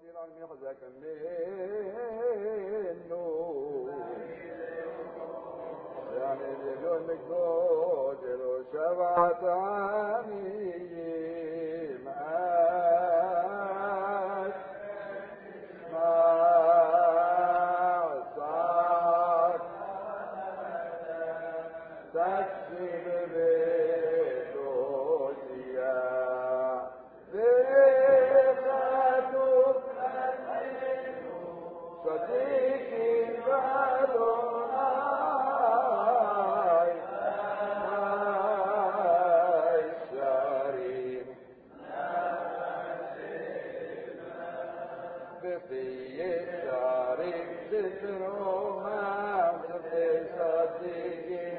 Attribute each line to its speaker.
Speaker 1: المحزك منه يعني بدون قدر شبعت عني معاك ما صار تكسب بدنيا صديقي بالوناي الشريف بفي الشريف ستر ما في صديقي